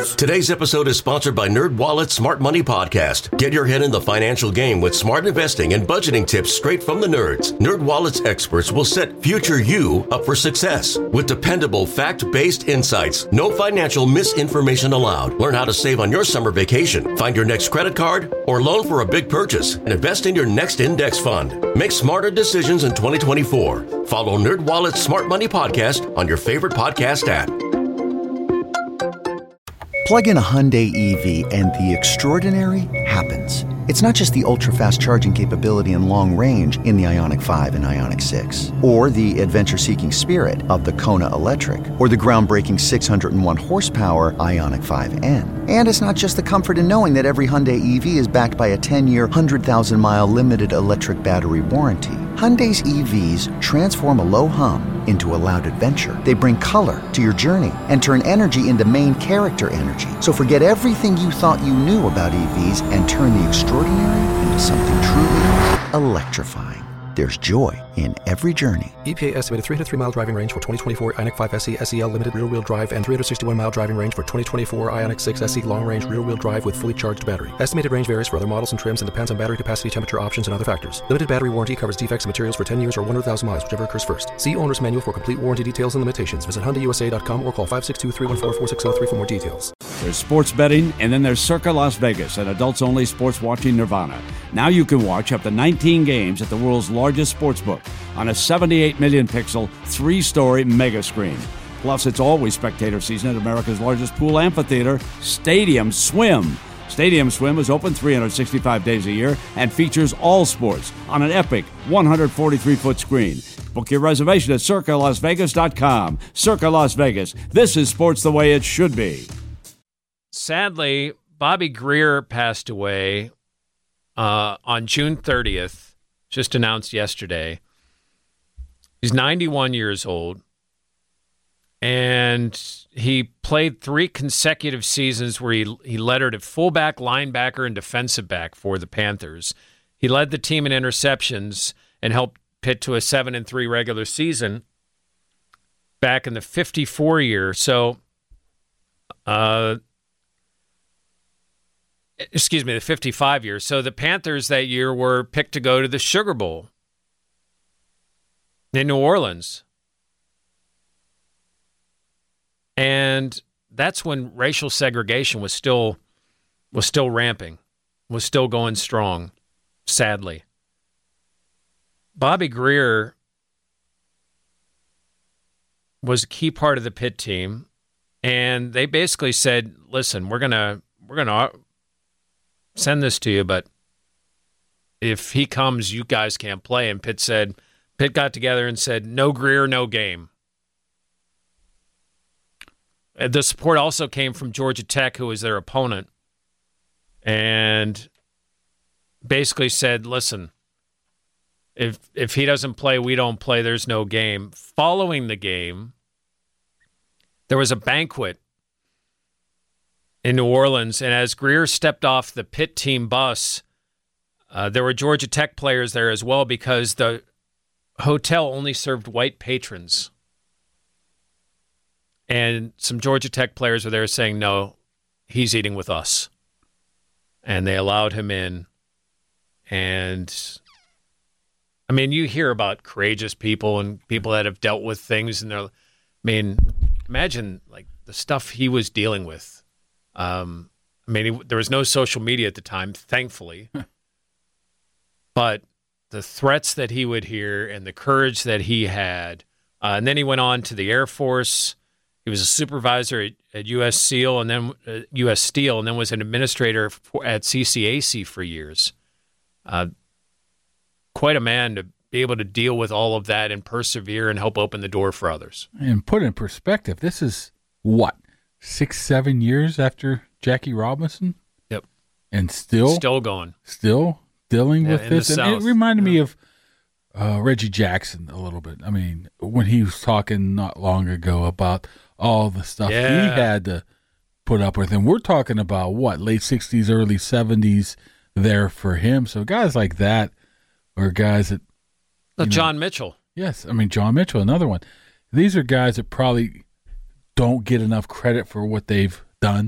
Today's episode is sponsored by NerdWallet's Smart Money Podcast. Get your head in the financial game with smart investing and budgeting tips straight from the nerds. NerdWallet's experts will set future you up for success with dependable, fact-based insights. No financial misinformation allowed. Learn how to save on your summer vacation, find your next credit card, or loan for a big purchase, and invest in your next index fund. Make smarter decisions in 2024. Follow NerdWallet's Smart Money Podcast on your favorite podcast app. Plug in a Hyundai EV and the extraordinary happens. It's not just the ultra-fast charging capability and long range in the Ioniq 5 and Ioniq 6, or the adventure-seeking spirit of the Kona Electric, or the groundbreaking 601 horsepower Ioniq 5N. And it's not just the comfort in knowing that every Hyundai EV is backed by a 10-year, 100,000-mile limited electric battery warranty. Hyundai's EVs transform a low hum into a loud adventure. They bring color to your journey and turn energy into main character energy. So forget everything you thought you knew about EVs and turn the extraordinary into something truly electrifying. There's joy in every journey. EPA estimated 303-mile driving range for 2024 Ioniq 5 SE SEL limited rear-wheel drive and 361-mile driving range for 2024 Ioniq 6 SE long-range rear-wheel drive with fully charged battery. Estimated range varies for other models and trims and depends on battery capacity, temperature options, and other factors. Limited battery warranty covers defects and materials for 10 years or 100,000 miles, whichever occurs first. See owner's manual for complete warranty details and limitations. Visit HyundaiUSA.com or call 562-314-4603 for more details. There's sports betting, and then there's Circa Las Vegas, an adults-only sports watching nirvana. Now you can watch up to 19 games at the world's largest sportsbook on a 78 million pixel, 3-story mega screen. Plus, it's always spectator season at America's largest pool amphitheater, Stadium Swim. Stadium Swim is open 365 days a year and features all sports on an epic 143-foot screen. Book your reservation at CircaLasVegas.com. Circa Las Vegas. This is sports the way it should be. Sadly, Bobby Greer passed away on June 30th, just announced yesterday. He's 91 years old, and he played 3 consecutive seasons where he lettered at fullback, linebacker, and defensive back for the Panthers. He led the team in interceptions and helped Pitt to a 7-3 regular season back in the 54 year. So, the 55 years. So the Panthers that year were picked to go to the Sugar Bowl in New Orleans. And that's when racial segregation was still ramping, was still going strong, sadly. Bobby Greer was a key part of the Pitt team, and they basically said, listen, we're gonna send this to you, but if he comes, you guys can't play. And Pitt got together and said, no Greer, no game. The support also came from Georgia Tech, who was their opponent, and basically said, listen, if he doesn't play, we don't play, there's no game. Following the game, there was a banquet in New Orleans, and as Greer stepped off the Pitt team bus, there were Georgia Tech players there as well because the hotel only served white patrons. And some Georgia Tech players were there saying, no, he's eating with us. And they allowed him in. And, I mean, you hear about courageous people and people that have dealt with things. And they're, I mean, imagine, like, the stuff he was dealing with. There was no social media at the time, thankfully. But the threats that he would hear and the courage that he had. And then he went on to the Air Force. He was a supervisor at U.S. Steel and then U.S. Steel, and then was an administrator at CCAC for years. Quite a man to be able to deal with all of that and persevere and help open the door for others. And put in perspective, this is what, 6-7 years after Jackie Robinson? Yep. And still going. Still dealing with this. And South. it reminded me of Reggie Jackson a little bit. I mean, when he was talking not long ago about all the stuff he had to put up with. And we're talking about, what, late 60s, early 70s there for him. So guys like that are guys that... John Mitchell. Yes, I mean, John Mitchell, another one. These are guys that probably don't get enough credit for what they've done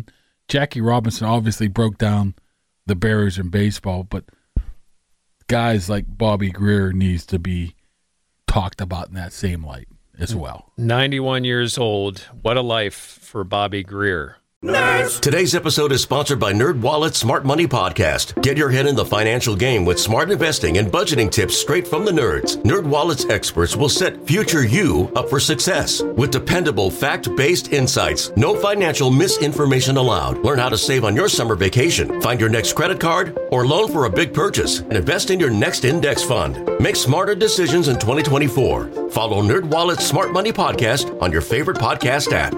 Jackie Robinson obviously broke down the barriers in baseball, but guys like Bobby Greer needs to be talked about in that same light as well. 91 years old. What a life for Bobby Greer. Nerds! Today's episode is sponsored by NerdWallet's Smart Money Podcast. Get your head in the financial game with smart investing and budgeting tips straight from the nerds. NerdWallet's experts will set future you up for success. With dependable, fact-based insights, no financial misinformation allowed. Learn how to save on your summer vacation, find your next credit card, or loan for a big purchase, and invest in your next index fund. Make smarter decisions in 2024. Follow NerdWallet's Smart Money Podcast on your favorite podcast app.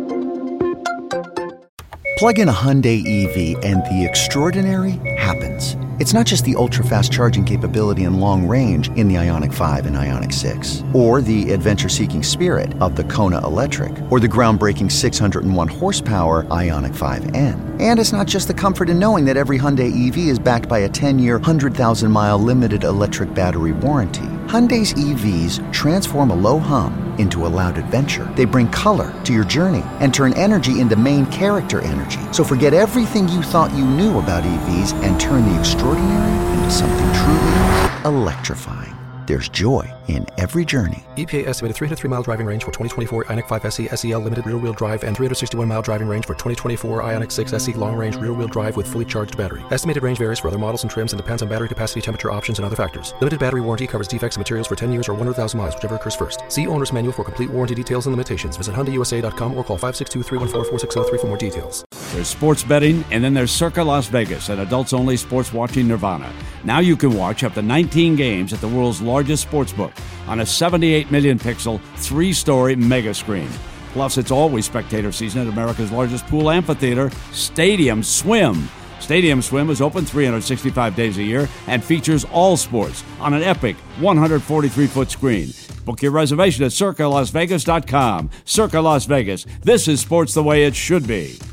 Plug in a Hyundai EV and the extraordinary happens. It's not just the ultra-fast charging capability and long range in the Ioniq 5 and Ioniq 6, or the adventure-seeking spirit of the Kona Electric, or the groundbreaking 601 horsepower Ioniq 5N. And it's not just the comfort in knowing that every Hyundai EV is backed by a 10-year, 100,000-mile limited electric battery warranty. Hyundai's EVs transform a low hum into a loud adventure. They bring color to your journey and turn energy into main character energy. So forget everything you thought you knew about EVs and turn the extraordinary into something truly electrifying. There's joy in every journey. EPA estimated 303-mile driving range for 2024 Ioniq 5 SE SEL limited rear-wheel drive and 361-mile driving range for 2024 Ioniq 6 SE long-range rear-wheel drive with fully charged battery. Estimated range varies for other models and trims and depends on battery capacity, temperature options, and other factors. Limited battery warranty covers defects in materials for 10 years or 100,000 miles, whichever occurs first. See owner's manual for complete warranty details and limitations. Visit HyundaiUSA.com or call 562-314-4603 for more details. There's sports betting, and then there's Circa Las Vegas, an adults-only sports watching nirvana. Now you can watch up to 19 games at the world's largest sportsbook on a 78 million pixel, 3-story mega screen. Plus, it's always spectator season at America's largest pool amphitheater, Stadium Swim. Stadium Swim is open 365 days a year and features all sports on an epic 143-foot screen. Book your reservation at CircaLasVegas.com. Circa Las Vegas. This is sports the way it should be.